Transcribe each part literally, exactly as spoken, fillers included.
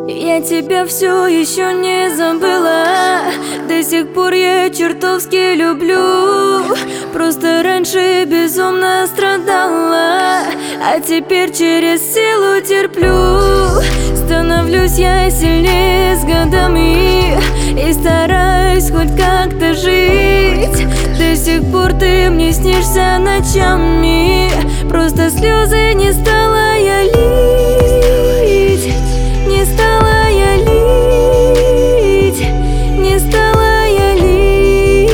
Я тебя все еще не забыла. До сих пор я чертовски люблю. Просто раньше безумно страдала, а теперь через силу терплю. Становлюсь я сильнее с годами и стараюсь хоть как-то жить. До сих пор ты мне снишься ночами. Просто слезы не стала я лить. Не стала я лить. Не стала я лить.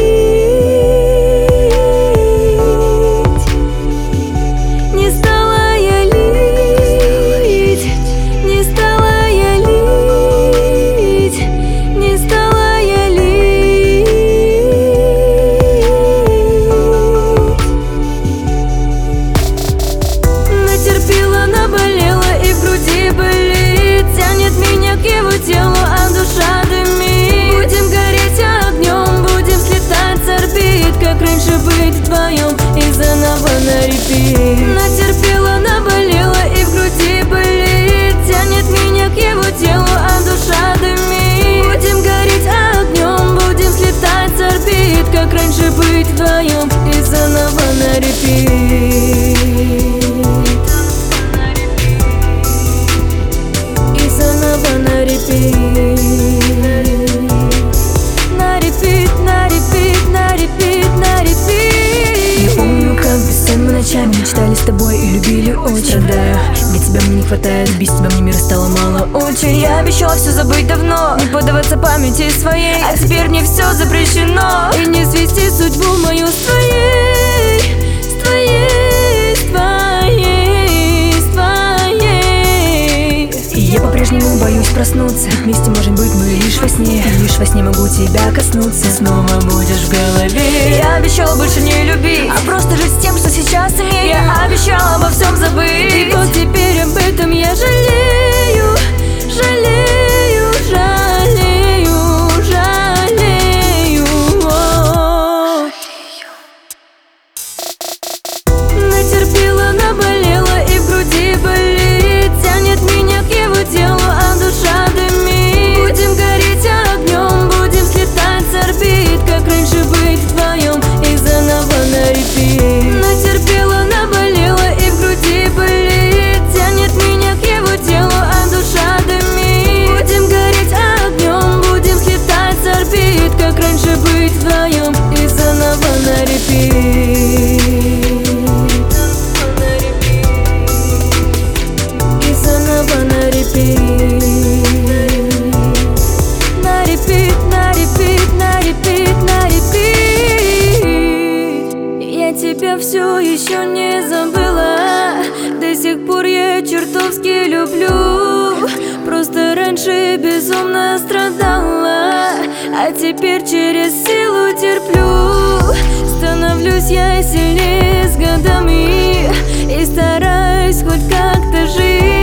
Не стала я лить. Не стала я лить. Не стала я лить. Натерпела, наболела и в груди болит. Тянет меня к его телу, а душа дымит. Будем гореть огнем, будем слетать с орбит. Как раньше быть вдвоем и заново на репит. Натерпела, наболела и в груди болит. Тянет меня к его телу, а душа дымит. Будем гореть огнем, будем слетать с орбит. Как раньше быть вдвоем и заново на репит. И заново на репит. На репит, на репит, на репит, на репит. Я помню, как бессонными ночами мечтали с тобой и любили очень. Страдаю, ведь тебя мне не хватает, без тебя мне мира стало мало очень. Я обещала все забыть давно, не поддаваться памяти своей, а теперь мне все запрещено. И не свести судьбу мою с твоей, с твоей, с твоей, с твоей. И я по-прежнему боюсь проснуться. Вместе можем быть мы лишь во сне. И лишь во сне могу тебя коснуться. Снова будешь в голове. Я обещала больше не любить, а просто жить с тем, что сейчас имею. Я обещала обо всем забыть. И вот теперь об этом я жалею. Жалею, жалею, жалею. О. Натерпела, наболела и в груди болит. Тянет меня к его телу, а душа дымит. Будем гореть огнем, будем слетать с орбит. Как раньше быть вдвоем и заново на репит. Натерпела, наболела и в груди болит. Тянет меня к его телу, а душа дымит. Будем гореть огнем, будем слетать с орбит. Как раньше быть вдвоем и заново на репит. И заново на репит. На репит, на репит, на репит, на репит. Я тебя все еще не забыла. До сих пор я чертовски люблю. Просто раньше безумно страдала, а теперь через силу терплю. Становлюсь я сильнее с годами и стараюсь хоть как-то жить.